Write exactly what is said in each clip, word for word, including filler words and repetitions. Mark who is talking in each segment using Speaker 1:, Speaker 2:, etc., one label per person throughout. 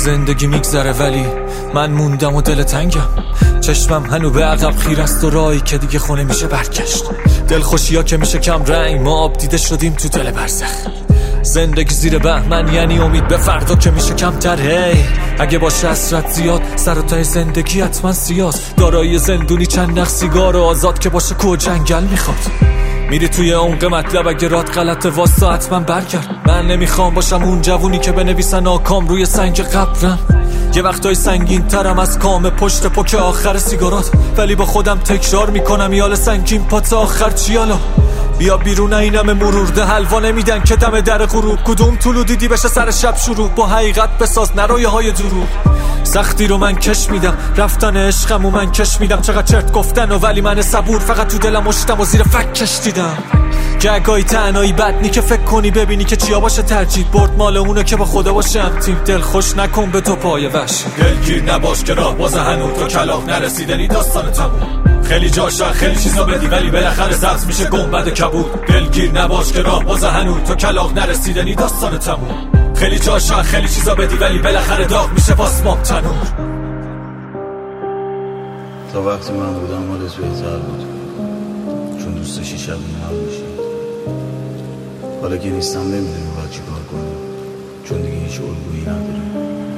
Speaker 1: زندگی میگذره ولی من موندم و دل تنگم، چشمم هنو به عقب خیره است و راهی که دیگه خونه میشه برگشت. دلخوشی ها که میشه کم رنگ، ما آب دیده شدیم تو دل برزخ. زندگی زیر بهمن یعنی امید به فردا که میشه کمتر. هی اگه باشه حسرت زیاد، سر و ته زندگی حتما سیاست. دارایی زندونی چند نخ سیگار و آزاد که باشه کو جنگل میخواد. میری توی عمق مطلب، اگه رات غلطه واسه حتما برگرد. من نمیخوام باشم اون جوونی که بنویسن آکام روی سنگ قبرم. یه وقتای سنگین ترم از کام پشت پک آخر سیگارات، ولی با خودم تکرار میکنم یال سنگین پات آخر چیالا. بیا بیرون اینم مرورده حلوا نمیدن که دم در غروب. کدوم طولو دیدی بشه سر شب شروع، با حقیقت بساز نرویه های دروغ. سختی رو من کش میدم، رفتن عشقم و من کش میدم. چقدر چرت گفتن و ولی من صبور فقط تو دلم مشتم و زیر فک کش دیدم. گگای تنهایی بدنی که فکر کنی ببینی که چیا باشه ترجیح برد مال اونه که با خدا باشه هم تیم. دل خوش نکن به تو پای وحشی، دلگیر نباش که راه باز هنوز تو کلاغ نرسیدنی داستان تموم. خیلی جاشا خیلی چیزا بدی ولی بالاخره سبز میشه گنبد کبود. دلگیر نباش که راه باز هنوز تو کلاغ نرسیدنی داستان تموم. خیلی جاشا خیلی چیزا بدی ولی بالاخره داغ میشه واسمام تنور.
Speaker 2: تا وقتی من بودم مالت بهتر بود، چون دوست داشتی شب نهار میشید. حالا که نیستم نمیدونی باید چی کار کنم، چون دیگه هیچ الگویی نداره.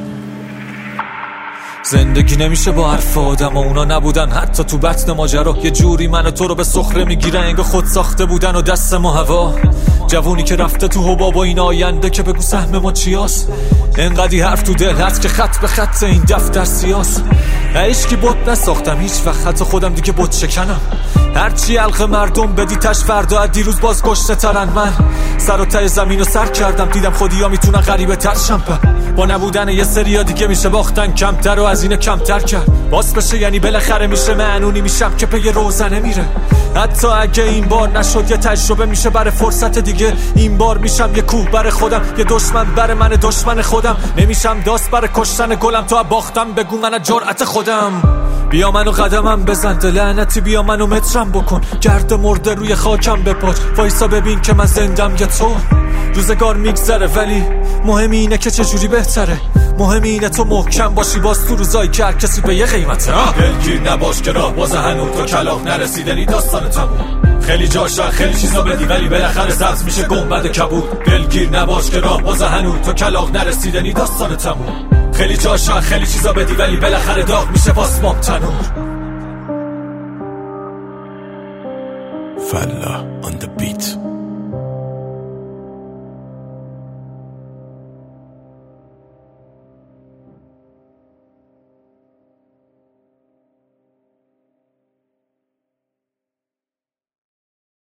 Speaker 1: زندگی نمیشه با حرف آدم و اونا نبودن حتی تو بطن ماجرا. یه جوری من و تو رو به سخره میگیرن انگار خود ساخته بودن و دست ما هوا. جوونی که رفته تو حباب و این آینده که بگو سهم ما چیاست. انقدی حرف تو دل هست که خط به خط این دفتر سیاست. عشقی بوت نساختم هیچ وقت، حتی خودم دیگه بوت شکنم. هرچی حلق مردم بدی تش فردا از دیروز باز گشته ترن. من سر و ته زمین رو سر کردم، دیدم خودی ها میتونن غریبه تر شم. با نبودن یه سریا دیگه میشه باختن کمتر و از اینه کمتر کرد. باز بشه یعنی بالاخره میشه معنونی میشم که پی روزنه میره. حتی اگه این بار نشد یه تجربه میشه برای فرصت دیگه. این بار میشم یه کوه بر خودم، یه دشمن بر من دشمن خودم. نمیشم داست بر کشتن گلم، تو باختم بگو من جرأت خودم. بیا منو قدمم بزن لعنتی، بیا منو مترم بکن. گرد مرده روی خاکم بپاچ، وایسا ببین که من زندم یا تو. روزگار میگذره ولی مهم اینه که چجوری بهتره. مهم اینه تو محکم باشی باز تو روزایی که هر کسی به یه قیمته. دلگیر نباش که راه باز هنوز تو کلاغ نرسیدنی داستان تموم. خیلی جاشا خیلی چیزا بدی ولی بالاخره سبز میشه گنبد کبود. دلگیر نباش که راه باز هنوز تو کلاغ نرسیدنی داستان تموم. خیلی جاشا خیلی چیزا بدی ولی بالاخره داغ میشه واسمام تنور.
Speaker 3: فلا on the beat.